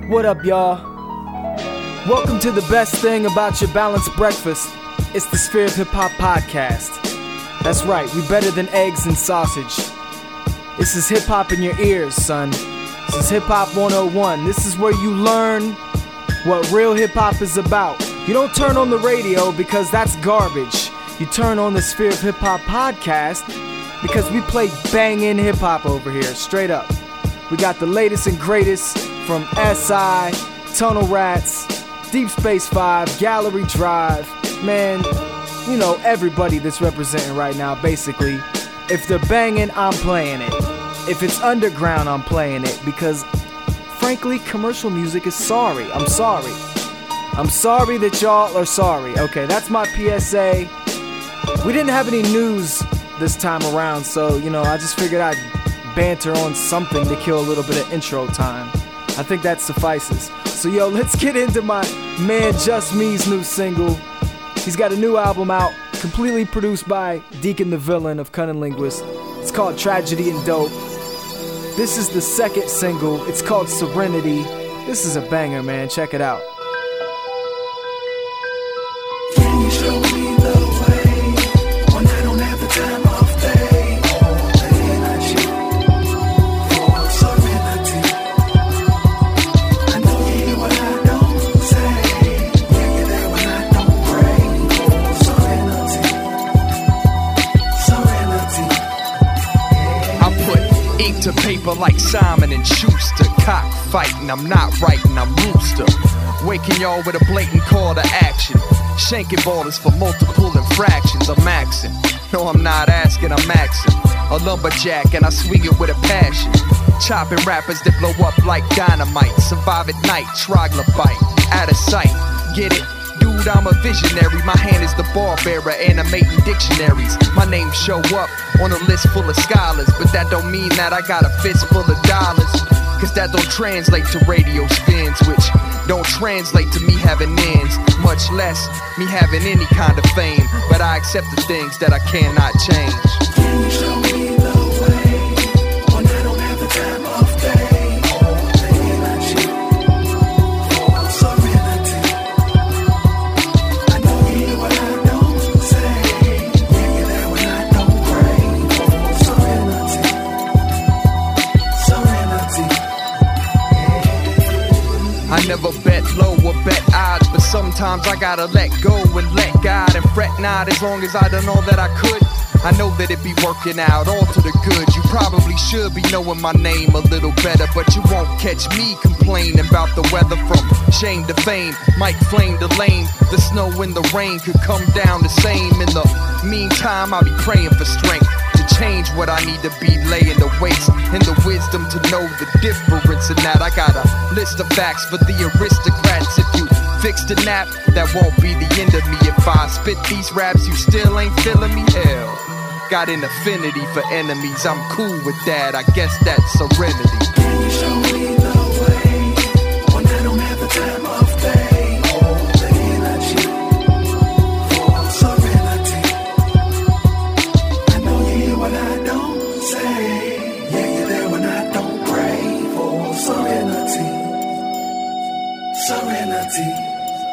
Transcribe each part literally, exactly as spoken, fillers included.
What up, y'all? Welcome to the best thing about your balanced breakfast. It's the Sphere of Hip Hop Podcast. That's right, we better than eggs and sausage. This is hip hop in your ears, son. This is Hip Hop one oh one. This is where you learn what real hip hop is about. You don't turn on the radio because that's garbage. You turn on the Sphere of Hip Hop Podcast because we play bangin' hip hop over here, straight up. We got the latest and greatest from S I, Tunnel Rats, Deep Space Five, Gallery Drive. Man, you know, everybody that's representing right now, basically. If they're banging, I'm playing it. If it's underground, I'm playing it. Because, frankly, commercial music is sorry. I'm sorry. I'm sorry that y'all are sorry. Okay, that's my P S A. We didn't have any news this time around, so, you know, I just figured I'd banter on something to kill a little bit of intro time. I think that suffices. So, yo, let's get into my man Just Me's new single. He's got a new album out, completely produced by Deacon the Villain of Cunning Linguist. It's called Tragedy and Dope. This is the second single. It's called Serenity. This is a banger, man. Check it out. Can you show me the way when I don't have the time of day? All the energy for serenity. I know you hear what I don't say. Yeah, you're there when I don't pray for serenity. Serenity. I put ink to paper like Simon and Schuster. Cockfighting, I'm not writing, I'm Rooster. Waking y'all with a blatant call to action. Shanking ballers for multiple infractions. I'm maxing. No, I'm not asking, I'm maxing. A lumberjack and I swing it with a passion. Chopping rappers that blow up like dynamite. Survive at night, troglodyte. Out of sight, get it? Dude, I'm a visionary. My hand is the ball bearer, animating dictionaries. My name show up on a list full of scholars, but that don't mean that I got a fist full of dollars. Cause that don't translate to radio spins, which don't translate to me having ends, much less me having any kind of fame. But I accept the things that I cannot change. Can you show me the way when I don't have the time of day? All the energy for serenity. I know you hear what I don't say. Yeah, you're there when I don't pray for serenity. Serenity. I never bet low or bet odds, but sometimes I gotta let go and let God and fret not as long as I done all that I could. I know that it be working out all to the good. You probably should be knowing my name a little better, but you won't catch me complaining about the weather. From shame to fame, Mike Flame to lame. The snow and the rain could come down the same. In the meantime, I'll be praying for strength to change what I need to be, laying the waste and the wisdom to know the difference. And that I got a list of facts for the aristocrats. If you fix the nap, that won't be the end of me. If I spit these raps, you still ain't feeling me? Hell, got an affinity for enemies. I'm cool with that, I guess that's serenity. Can you show me the way when I don't have the time of day? All the energy for serenity. I know you hear what I don't say. Yeah, you're there when I don't pray for serenity. Serenity.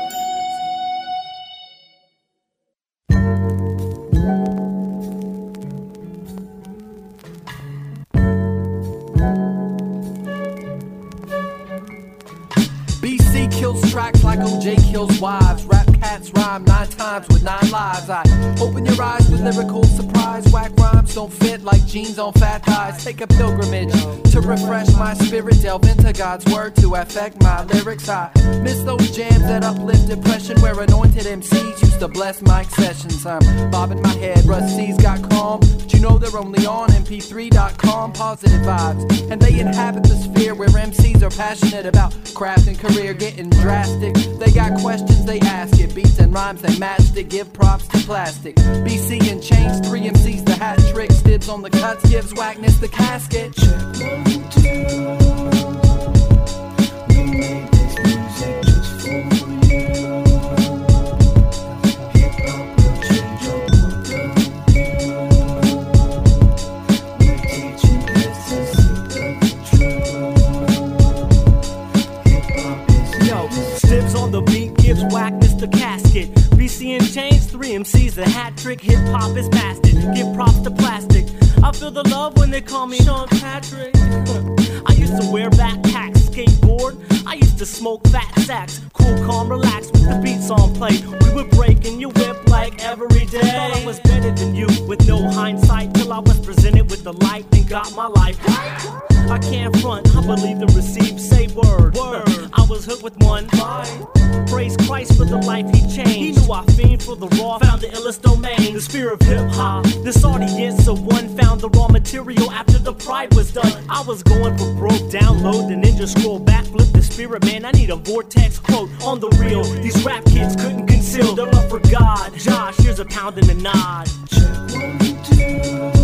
B C kills tracks like O J kills wives. Rap cats rhyme nine times with nine lives. I open your eyes with lyrical surprise. Whack rhymes don't fit like jeans on fat thighs. Take a pilgrimage to refresh my spirit. Delve into God's word to affect my lyrics. I miss those jams that uplift depression, where anointed M Cs used to bless mic sessions. I'm bobbing my head, Rusty's got calm, but you know they're only on M P three dot com. Positive vibes, and they inhabit the sphere where M Cs are passionate about craft and career getting drastic. They got questions, they ask it. Beats and rhymes, they matched it. Give props to plastic. B C and Chains, three M Cs, the hat trick. Dibs on the cuts, gives whackness the casket. Check one, two. We made this music just for you. Hip hop will change your world of you. We're teaching this to see the truth. Hip hop M C's a hat trick, hip hop is mastered. Give props to plastic. I feel the love when they call me Sean Patrick. I used to wear backpacks, skateboard. I used to smoke fat sacks. Cool, calm, relax with the beats on play. We were breaking your whip like every day. Thought I was better than you with no hindsight till I was presented with the light and got my life right. I can't front, I believe and receive, say word. Word. I was hooked with one line. Praise Christ for the life he changed. He knew I fiend for the raw, found the illest domain. The spirit of hip hop. This audience of one found the raw material after the pride was done. I was going for broke, download the ninja scroll, backflip the spirit, man. I need a vortex quote on the real. These rap kids couldn't conceal their love for God. Josh, here's a pound and a nod. Check one, two.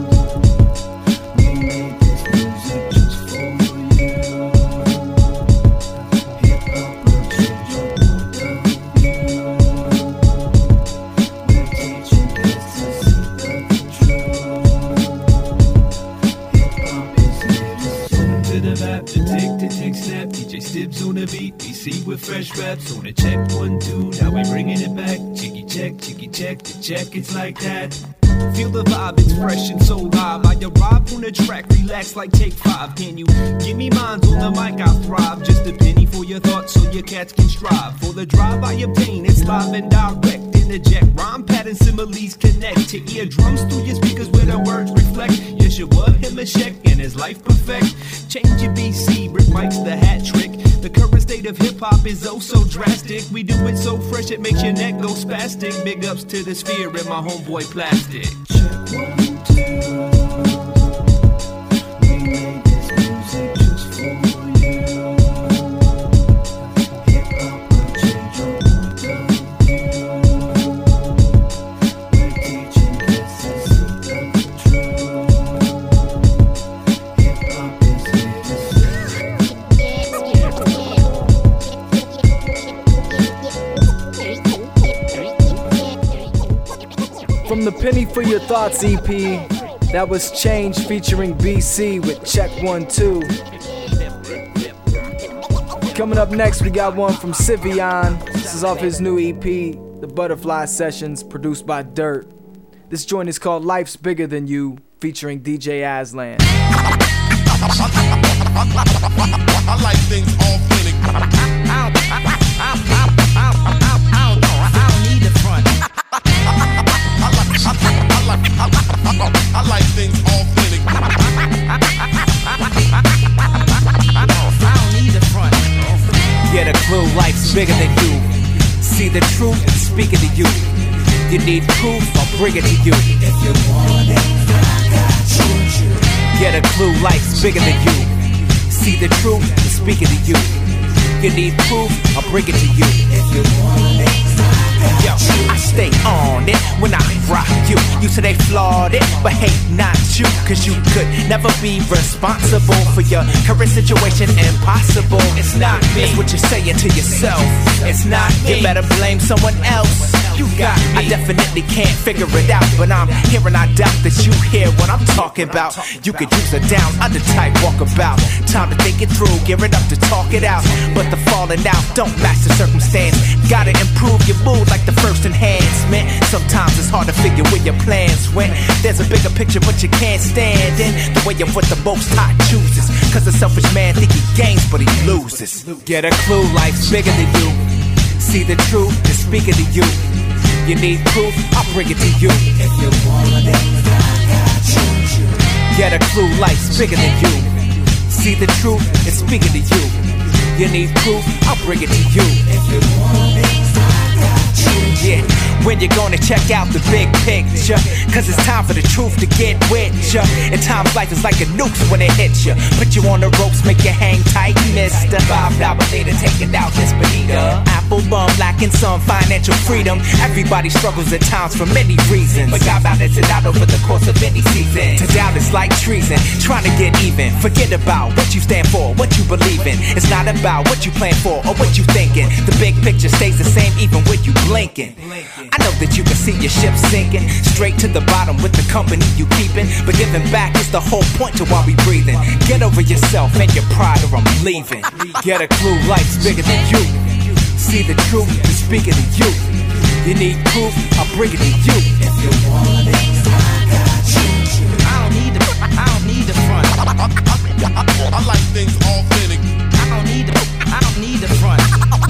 D J Stibbs on the beat, B C with fresh raps on the check one, two, now we bringing it back. Cheeky check, cheeky check, the check, it's like that. Feel the vibe, it's fresh and so live. I arrive on the track, relax like take five. Can you give me mines on the mic? I thrive. Just a penny for your thoughts so your cats can strive. For the drive I obtain, it's live and direct. Interject, rhyme patterns, similes connect to eardrums through your speakers where the words reflect. Yeshua, him a check, and his life perfect. Change your B C, brick mic's the hat trick. The current state of hip-hop is oh so drastic. We do it so fresh it makes your neck go spastic. Big ups to the sphere and my homeboy Plastic. Check one, two. We made this music just for you. Hip-hop will change your point of view. We're teaching kids to see the truth. Hip-hop is here to stay. From the Penny for Your Thoughts E P, that was Change featuring B C with Check One Two. Coming up next, we got one from Sivion. This is off his new E P, The Butterfly Sessions, produced by Dirt. This joint is called Life's Bigger Than You, featuring D J Aslan. I like things all plenty. I don't need the front. I like things all plenty. I don't need the front. Get a clue, life's bigger than you. See the truth, speak it to you. You need proof, I'll bring it to you. If you want it, I got you. Get a clue, life's bigger than you. See the truth, speak it to you. You need proof, I'll bring it to you. If you want it, yo, I stay on it when I rock you. You say they flawed it, but hey, not you. Cause you could never be responsible for your current situation. Impossible, it's not me. It's what you're saying to yourself. It's not me. You better blame someone else. You got me. I definitely can't figure it out, but I'm here and I doubt that you hear what I'm talking about. You could use a down under type walkabout. Time to think it through, gear it up to talk it out. But the falling out don't match the circumstance. Gotta improve your mood like the first enhancement. Sometimes it's hard to figure where your plans went. There's a bigger picture but you can't stand in the way of what the most hot chooses. Cause the selfish man think he gains but he loses. Get a clue, life's bigger than you. See the truth and speak it to you. You need proof, I'll bring it to you. If you want it, I got you. Get a clue, life's bigger than you. See the truth and speak it to you. You need proof, I'll bring it to you. If you want it, I got you. Yeah, when you gonna check out the big picture? Cause it's time for the truth to get with ya. In times life is like a nuke when it hits ya. Put you on the ropes, make you hang tight, mister. Five dollar later, take it out, this bonita. Apple bum, lacking some financial freedom. Everybody struggles at times for many reasons, but God balances it out over the course of any season. To doubt is like treason, trying to get even. Forget about what you stand for, what you believe in. It's not about what you plan for or what you thinking. The big picture stays the same even when you blinking. I know that you can see your ship sinking straight to the bottom with the company you keeping, but giving back is the whole point to why we breathing. Get over yourself and your pride or I'm leaving. Get a clue, life's bigger than you. See the truth and speak it to you. You need proof, I'll bring it to you. If you want it, I got you. I don't need the, I don't need the front. I, I, I, I like things authentic. I don't need the, I don't need the front.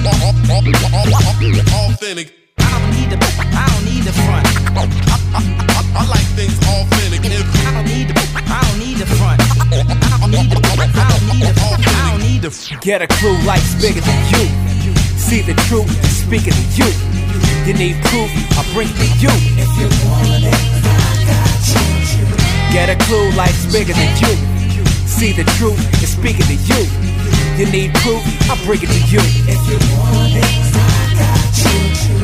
Authentic. I don't need the, I don't need the front. I, I, I, I like things authentic. I don't need the, I don't need the front. I don't need the, I don't need the, I don't need the. Get a crew life's bigger than you. See the truth and speak it to you. You need proof, I'll bring it to you. If you want it, I got you. Get a clue, life's bigger than you. See the truth and speak it to you. You need proof, I'll bring it to you. If you want it, I got you.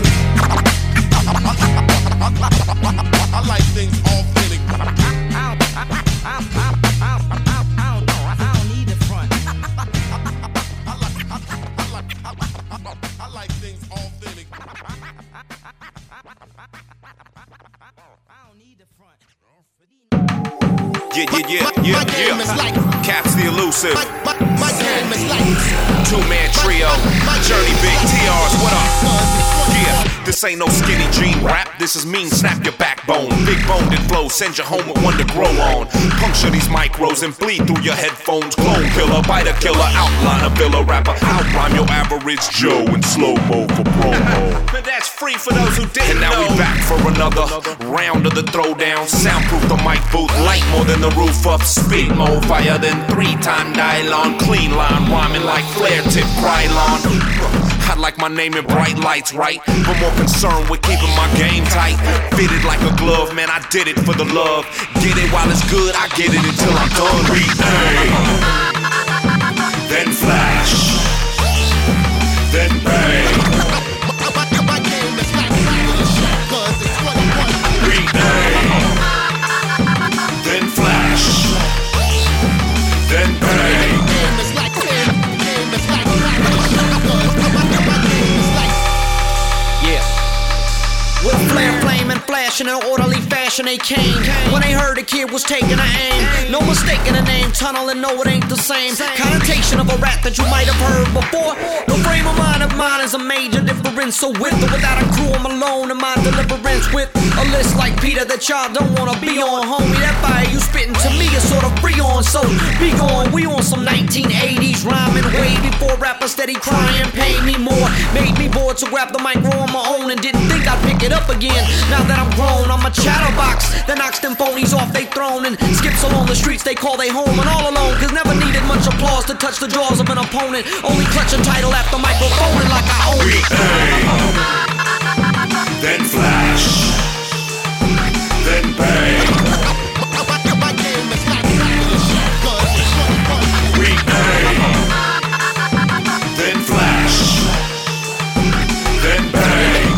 I like things authentic. I don't, I don't, I don't, I don't, I don't know. I don't need the front. I like, I, I like, I, I, I like things authentic. Yeah, yeah, yeah, yeah, yeah. Caps the elusive. Two-man trio. Journey Big T Rs, what up? Yeah, this ain't no skinny jean rap. This is mean, snap your backbone. Big boned and flow, send you home with one to grow on. Puncture these micros and bleed through your headphones. Clone killer, bite a killer, outline a villa rapper. Outrhyme your average Joe in slow-mo for promo. But that's free for those who didn't And now know. we back for another round of the throwdown. Soundproof the mic booth, light more than the roof up. Speed more fire than three-time nylon. Clean line, rhyming like flare tip Krylon. I like my name in bright lights, right? But more concerned with keeping my game tight. Fitted like a glove, man, I did it for the love. Get it while it's good, I get it until I'm done. Re-aim, then flash, then bang. Re-aim, then flash, then bang. With flare, flame, and flash in an orderly fashion they came. When they heard the kid was taking a aim. No mistaking the name, tunnel and no it ain't the same. Connotation of a rat that you might have heard before. The frame of mind of mine is a major difference. So with or without a crew, I'm alone in my deliverance. With a list like Peter that y'all don't wanna be on. Homie, that fire you spitting to me is sort of free on. So be gone, we on some nineteen eighties rhyming way before rappers steady crying. Pay me more, made me bored to grab the mic on my own and didn't think I'd pick it up again. Now that I'm grown, I'm a chatterbox that knocks them phonies off they throne and skips along the streets they call they home. And all alone, cause never needed much applause to touch the jaws of an opponent. Only clutch a title after microphoning like I own it. Re-aim, then flash, then bang. Re-aim, then flash, then bang.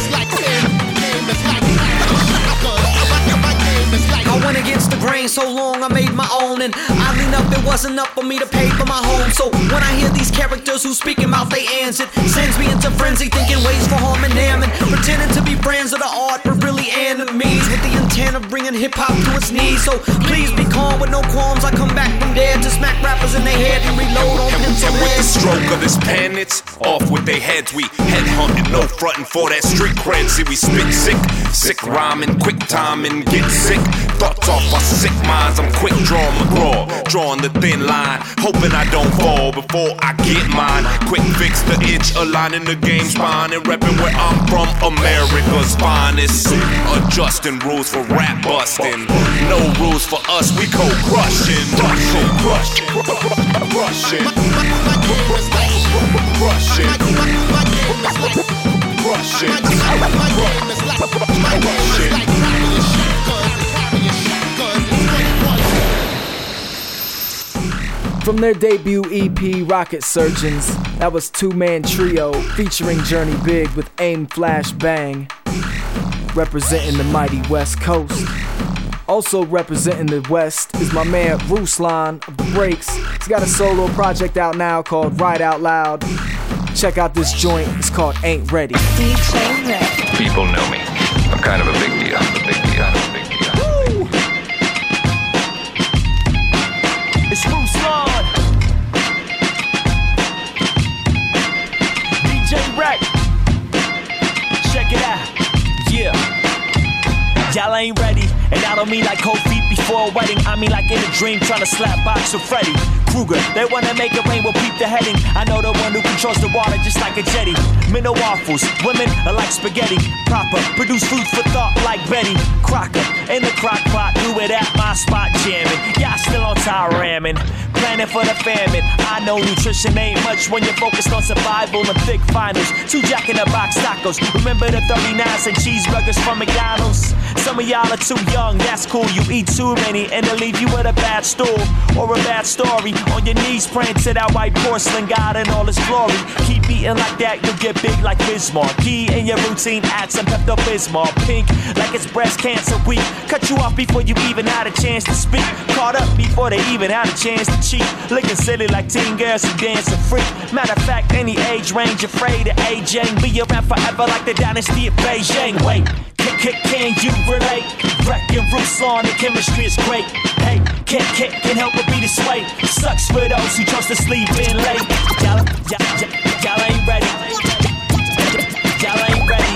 I went against the grain so long I made my own. And oddly enough it wasn't enough for me to pay for my home. So when I hear these characters who speak about they ends, it sends me into frenzy, thinking ways for harming them and pretending to be friends of the art but really enemies, with the intent of bringing hip-hop to its knees. So please be calm with no qualms. I come back from there to smack rappers in their head and reload on pencil And with the heads. stroke of this pen, it's off with their heads. We head hunting, no frontin' for that street cred. See, we spit sick, sick rhyming, quick timing, get sick. Thoughts off our sick minds. I'm quick drawing McGraw, drawing the thin line, hoping I don't fall before I get mine. Quick fix the itch, aligning the game spine and repping where I'm from, America's finest. Adjusting rules for rap busting, no rules for us. We go crushing, crushing, crushing, crushing, crushing, crushing, From their debut E P, Rocket Surgeons, that was Two Man Trio featuring Journey Big with Aim Flash Bang, representing the mighty West Coast. Also representing the West is my man Ruslan of The Breaks. He's got a solo project out now called Ride Out Loud. Check out this joint, it's called Ain't Ready. People know me. I'm kind of a big deal. A big deal. A big deal. Woo! It's Ruslan. D J Rap. Follow me like cold feet before a wedding. I mean like in a dream trying to slap box with Freddy Krueger. They wanna make it rain, we'll peep the heading. I know the one who controls the water just like a jetty. Men are waffles, women are like spaghetti. Proper, produce food for thought like Betty Crocker. In the crock pot, do it at my spot jamming. Y'all still on tire ramming, planning for the famine. I know nutrition ain't much when you're focused on survival and thick finals. Two Jack in the Box tacos. Remember the thirty-nines and cheeseburgers from McDonald's? Some of y'all are too young, that's cool. You eat too many and they'll leave you with a bad stool or a bad story. On your knees praying to that white porcelain God in all his glory. Keep eating like that, you'll get big like Bismarck. Key in your routine, add some Pepto-Bismol. Pink like it's breast cancer week. Cut you off before you even had a chance to speak. Caught up before they even had a chance to cheat. Looking silly like teen girls who dance a freak. Matter of fact, any age range afraid of aging. Be around forever like the dynasty of Beijing. Wait, can, can, can you relate? Wrecking roots on the chemistry is great. Hey, can't, can't, can't help but be this way. Sucks for those who chose to sleep in late. Y'all, y'all, y'all, y'all ain't ready. Y'all ain't ready.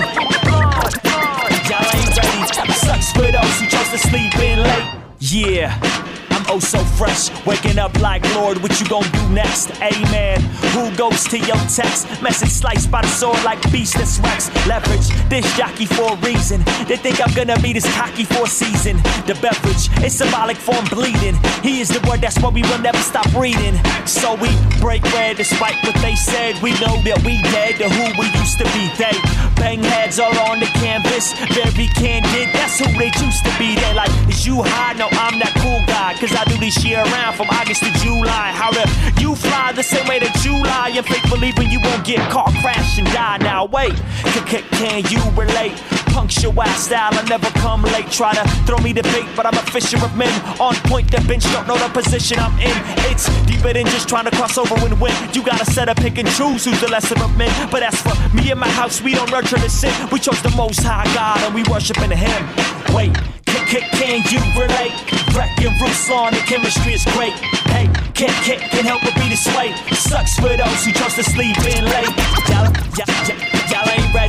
Y'all ain't ready. Sucks for those who chose to sleep in late. Yeah. I'm oh so fresh, waking up like Lord, what you gon' do next? Amen. Who goes to your text? Message sliced by the sword like beast that's Rex. Leverage, this jockey for a reason. They think I'm gonna be this cocky for a season. The beverage, it's symbolic for I'm bleeding. He is the word, that's why we will never stop reading. So we break bread despite what they said. We know that we dead to who we used to be. They bang heads all on the canvas, very candid. That's who they used to be. They like, is you high? No, I'm that cool guy. Cause I do this year around from August to July. How do you fly the same way that July? And fake believing you won't get caught, crash and die. Now wait, can, can you relate? Punctual style, I never come late. Try to throw me the bait, but I'm a fisher of men. On point, the bench don't know the position I'm in. It's deeper than just trying to cross over and win. You gotta set up, pick and choose who's the lesser of men. But as for me and my house, we don't nurture the sin. We chose the most high God and we worshiping him. Wait, can, can, can you relate? Wrecking roots on the chemistry is great. Hey, can't, can't, can't help but be this way. Sucks for those who chose to sleep in late. Y'all, y'all, y'all, y'all ain't ready.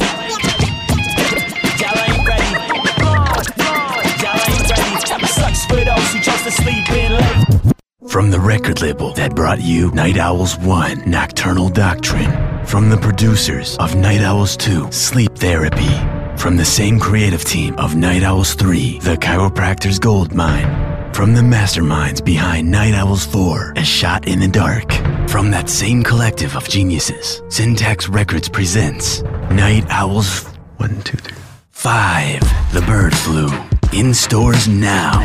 Y'all ain't ready. Y'all ain't ready. Sucks for those who chose to sleep in late. From the record label that brought you Night Owls one, Nocturnal Doctrine. From the producers of Night Owls two, Sleep Therapy. From the same creative team of Night Owls three, The Chiropractor's Gold Mine. From the masterminds behind Night Owls four, A Shot in the Dark. From that same collective of geniuses, Syntax Records presents Night Owls one, two, three, five, The Bird Flu. In stores now.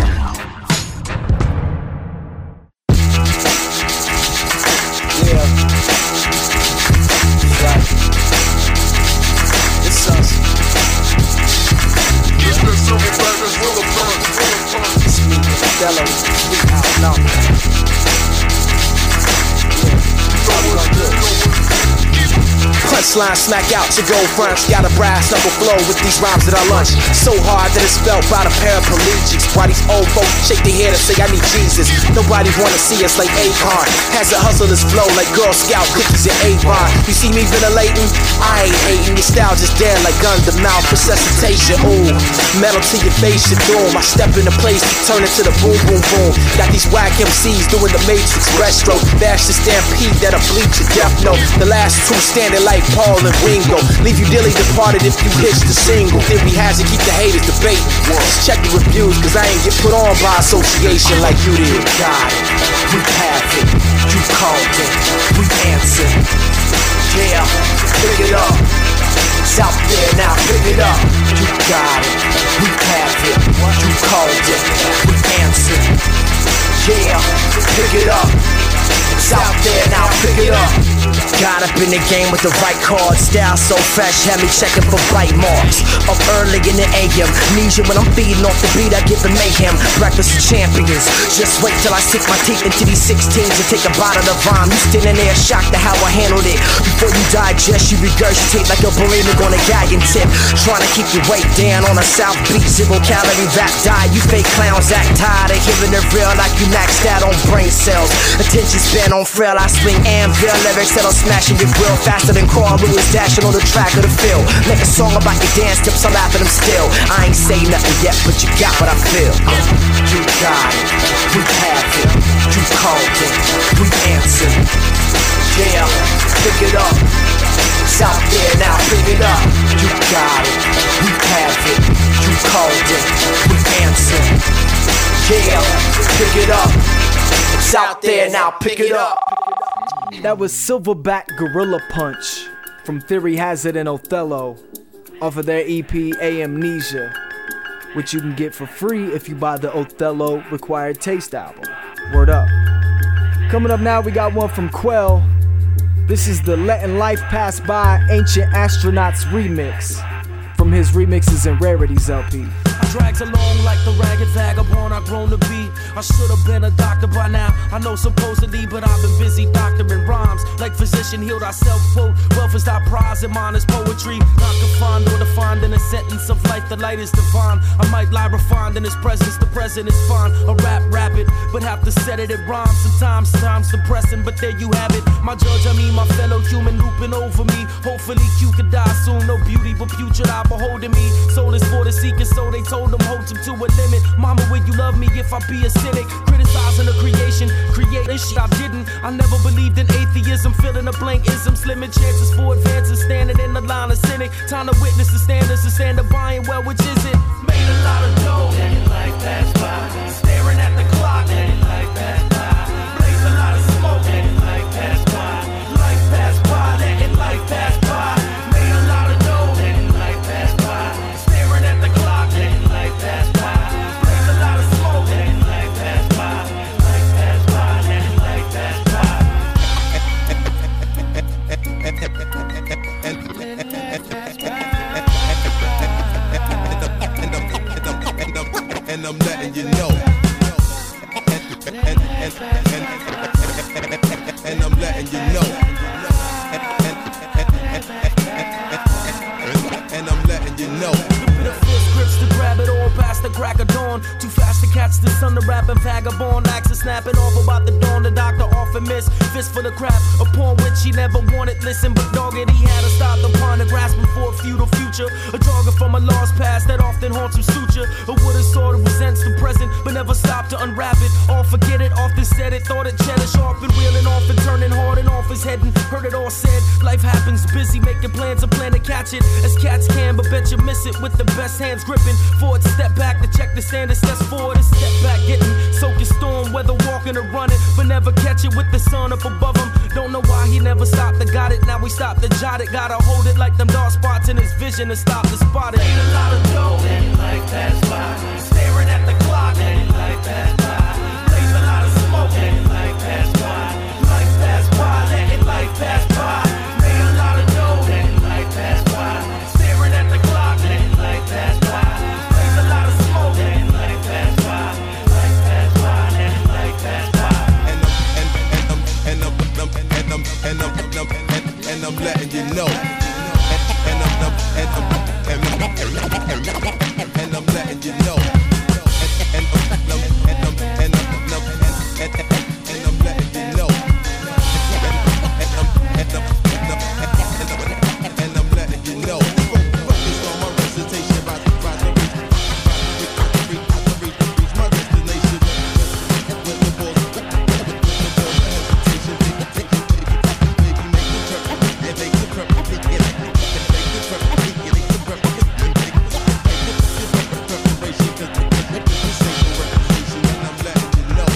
Punchline smack out your gold fronts. Got a brass knuckle flow with these rhymes that I lunch. So hard that it's felt by the paraplegics. Why these old folks shake their head and say I need Jesus. Nobody wanna see us like Akon. Has a hustler's flow like Girl Scout cookies and Avon. You see me ventilating? I ain't hating. Your style just dead like gun to mouth resuscitation. Ooh, metal to your face, your doom. I step into place, turn it to the boom boom boom. Got these whack M Cs doing the Matrix breaststroke. Bash the stampede that'll bleach your death note. The last two standing like Paul and Ringo. Leave you dilly departed if you hitch the single. Theory has it, keep the haters debating. Just check the reviews, cause I ain't get put on by association like you did. You got it, we have it. You called it, we answer. Yeah, pick it up. It's out there now, pick it up. You got it, we have it. You called it, we answer. Yeah, pick it up. It's out there now, pick it up. Got up in the game with the right card. Style so fresh, had me checking for bite marks. Up early in the A M, Amnesia when I'm feeding off the beat, I give the mayhem. Breakfast of champions. Just wait till I sink my teeth into these sixteens and take a bite of the rhyme. You standing there shocked at how I handled it. Before you digest, you regurgitate like a bulimic on a gagging tip. Trying to keep your weight down on a South Beach zero calorie rap diet. You fake clowns act tired of hearing it real like you maxed out on brain cells. Attention span on frail, I swing anvil lyrics that'll smack smashing your grill faster than Carl Lewis dashing on the track of the field. Make a song about your dance tips, I laugh at them still. I ain't say nothing yet, but you got what I feel. You got it, we have it. You called it, we answered. Yeah, pick it up. It's out there now, pick it up. You got it, we have it. You called it, we answered. Yeah, pick it up. It's out there now, pick it up. That was Silverback Gorilla Punch from Theory Hazard and Othello off of their E P Amnesia, which you can get for free if you buy the Othello Required Taste album. Word up. Coming up now, we got one from Quell. This is the Letting Life Pass By Ancient Astronauts remix from his Remixes and Rarities L P. Drags along like the ragged vagabond I've grown to be. I should have been a doctor by now, I know supposedly, but I've been busy doctoring rhymes. Like physician healed ourself, quote, wealth is our prize and mine is poetry. Not confined or defined in a sentence of life, the light is divine. I might lie refined in his presence, the present is fine. A rap rapid, but have to set it in rhymes. Sometimes times depressing, but there you have it. My judge, I mean my fellow human looping over me. Hopefully Q could die soon, no beauty but future I behold in me. Soul is for the seeker, so they told them hold him to a limit. Mama, will you love me if I be a cynic? Criticizing the creation, creating shit I didn't. I never believed in atheism, filling a blank ism. Slimming chances for advances, standing in the line of cynic. Time to witness the standards and stand up buying well, which is it? Made a lot of dough, letting life pass by. Staring at the clock, letting life pass by. Blaze a lot of smoke, letting life pass by. Life pass by, letting life pass by. Made a lot of dough, letting life pass by. Staring at the clock, letting life pass by. Blaze a lot of smoke, letting life pass by. Life pass by, letting life pass by. And I'm letting you know. And, and, and, and, and I'm letting you know. And I'm letting you know. The fist grips to grab it all past the crack of dawn. Too fast to catch the sun, the rapping vagabond. Axes snapping off about the dawn. The doctor often missed. Fist for the crap upon which he never wanted. Listen, but dog it, he had to stop the ponder, grasping for a feudal future. A jogger from a lost past that often haunts him suture. A wooden sword that resents the present, but never stopped to unwrap it. All forget it, often said it, thought it cheddar sharp and wheeling off and turning hard and off his head and heard it all said. Life happens, busy making plans, a plan to catch it as cats can, but bet you miss it with the best hands gripping. Forward, step back to check the standards, steps forward and step back, getting soaking storm, whether walking or running, but never catch it with the sun up above him. Don't know why he never stopped to got it, now we stop to jot it. Gotta hold it like them dark spots in his vision to stop to spot it. Made a lot of dough, letting life pass by. Staring at the clock, letting life pass by. Blaze a lot of smoke, letting life pass by. Life pass by, letting life pass by. Made a lot of dough, letting life pass by. Staring at the clock, letting life pass by. Blaze a lot of smoke, letting life pass by. Life pass by, letting life pass by. And I'm, and I'm, and I'm, and I'm, and I'm, and I'm, and I'm letting you know. And I'm, and I'm, and I'm, and I'm, and I'm letting you know. And I'm, and I'm, and I'm, and I'm, and I'm letting you know. And I'm, and I'm, and I'm letting you know. Focus on my recitation, about to reach, about to reach, about to reach, about to reach my destination. With the balls, with the balls, hesitation, baby, baby, make the trip, yeah, make the trip, make the trip, make the trip, make the trip, preparation, 'cause this ain't no reputation, and I'm letting you know.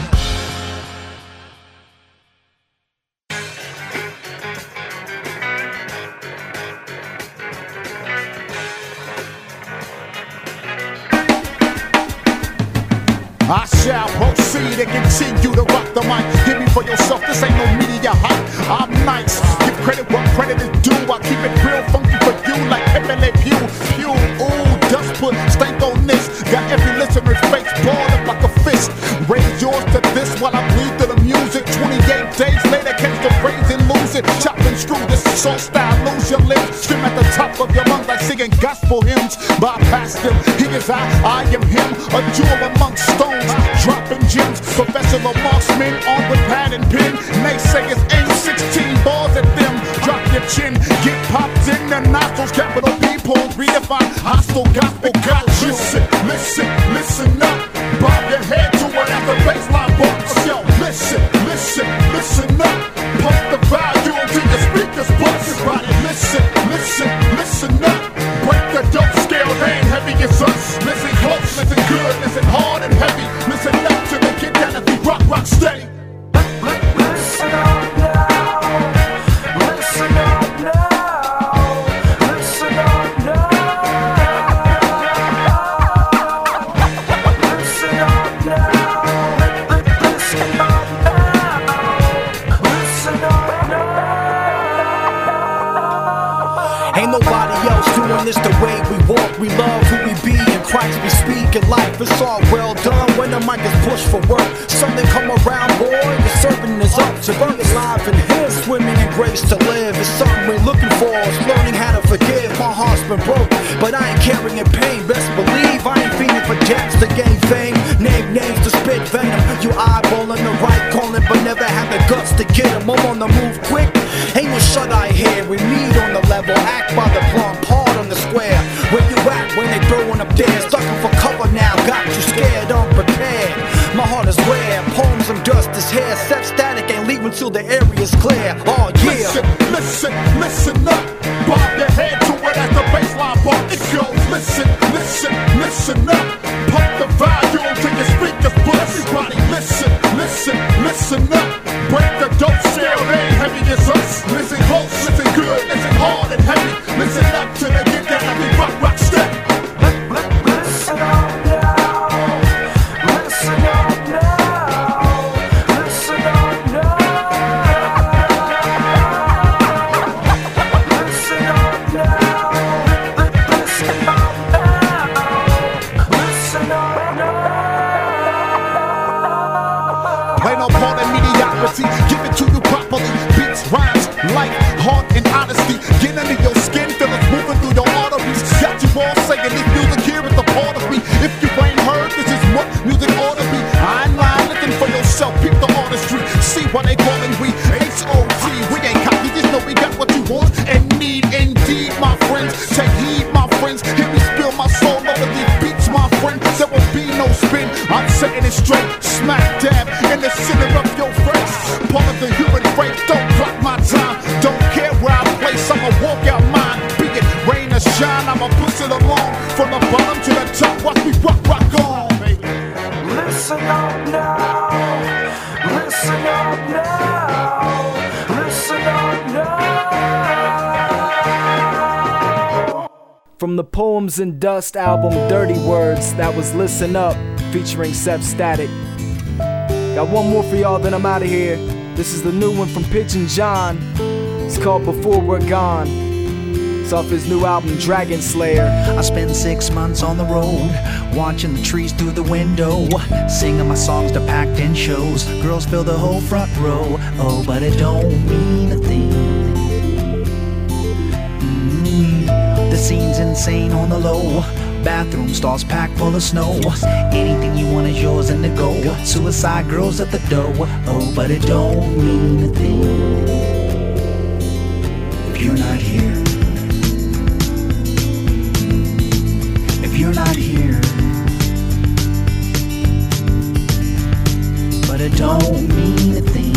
I shall proceed and continue to rock the mic. Give me for yourself, this ain't no media hype. I'm nice, give credit what credit is due. I keep it real funky for you like M L A Pew. Pew, ooh, dust put stank on this. Got every listener's face balled up like a fist. Raise yours to this while I bleed to the music. twenty-eight days later, catch the phrase and lose it. Chopping screw this soul style, lose your limbs. Scream at the top of your lungs like singing gospel hymns. Bypass them, he is I, I am him. A jewel amongst stones, dropping gems. Professional marksmen on with pad and pen. Naysayers aim sixteen balls at them. Drop your chin, get popped in the nostrils. Capital P pulls, redefine hostile gospel. Got you. Listen, listen, listen up. Bob your head to whatever baseline bumps. Yo, listen, listen, listen up. Pump the volume to your speakers, bust everybody. Listen, listen, listen up. Break the dope scale, they ain't heavy as us. Listen close, listen good, listen hard and heavy. Listen up to the get down as we rock, rock steady. Listen up now. Listen up now. Listen up now. Listen up now. Listen up now. Listen up now. Ain't nobody else doing this the way we walk. We love who we be. In Christ we speak in life. It's all well done when the mic is pushed for work. Something come around, boy. The serpent is up to burn is live in him. Swimming in grace to live. It's something we're looking for. It's learning how to forgive. My heart's been broke, but I ain't carrying pain. Best believe I ain't feeding for debts to gain fame. Name names to spit venom. You eyeballing the right calling, but never have the guts to get them. I'm on the move quick. Ain't no shut eye here. We meet on the level. Act by the plum. Hard on the square. Where you at when they throwing up there? Stuckin' for cover now. Got you scared, unprepared. My heart is rare. Poems and dust is here. Set static ain't leaving till the area's clear. Oh yeah. Listen, listen, listen up. Bob your head to it as the baseline bar. It goes. Listen, listen, listen up. Pump the volume to your speakers, bust everybody. Listen, listen, listen up. Break the dope scale, they ain't heavy as us. Listen close, listen good, listen hard and heavy. Listen up to the get down and we rock, rock step. Listen up now. Listen up now. Listen up now. Listen up now. Listen up now. Listen up now. Play no part in mediocrity. Give it to you properly. Beats, rhymes, life, heart, and honesty. Get under your skin, feel it moving through your arteries. Got you all saying this music here is a part of me. If you ain't heard, this is what music ought to be. I ain't lying, looking for yourself, peep the artistry. See what they calling we H O T. We ain't cocky, just know we got what you want and need. Indeed, my friends, take heed, my friends. Hear me spill my soul over these beats, my friend. There will be no spin. I'm setting it straight, smack dab in the center of your face. Part of the human race, don't block my time. Don't care where I place, I'ma walk out mine. Be it rain or shine, I'ma push it along. From the bottom to the top, watch me rock, rock on, baby. Listen up now. Listen up now. Listen up now. From the Poems and Dust album Dirty Words, that was Listen Up, featuring Seth Static. Got one more for y'all, then I'm out of here. This is the new one from Pigeon John. It's called Before We're Gone. It's off his new album Dragon Slayer. I spent six months on the road, watching the trees through the window, singing my songs to packed in shows. Girls fill the whole front row. Oh, but it don't mean a thing. Mm-hmm. The scene's insane on the low. Bathroom stalls packed full of snow. Anything you want is yours and to go. Suicide girls at the door. Oh, but it don't mean a thing if you're not here. If you're not here. But it don't mean a thing.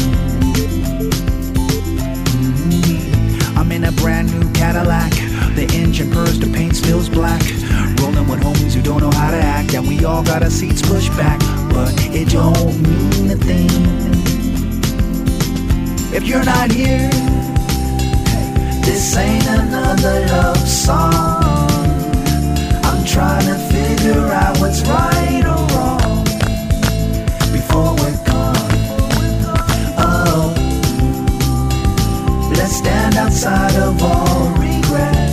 Mm-hmm. I'm in a brand new Cadillac. The engine purrs, the paint spills black. Rolling with homies who don't know how to act, and we all got our seats pushed back. But it don't mean a thing if you're not here. Hey, this ain't another love song. I'm trying to figure out what's right or wrong before we're gone. Oh, let's stand outside of all regret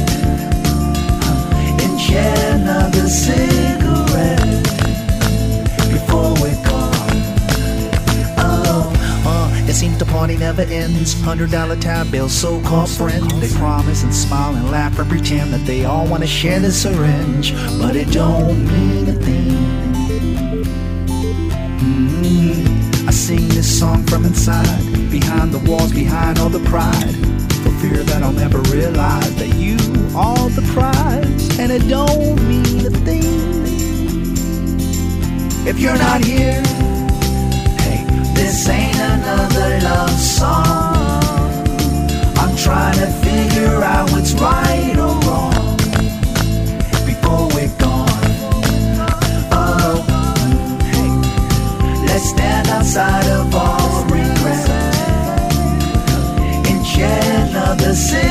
and share another cigarette before we're gone. Oh, uh, it seems to party never ends. Hundred dollar tab bills, so-called friends. They promise and smile and laugh and pretend that they all want to share the syringe, but it don't mean a thing. Mm-hmm. I sing this song from inside, behind the walls, behind all the pride, for fear that I'll never realize that you are the prize, and it don't mean a thing if you're not here. Hey, this ain't another love song. I'm trying to figure out what's right or wrong before we're gone. Oh, hey, let's stand outside of all regret and share another city.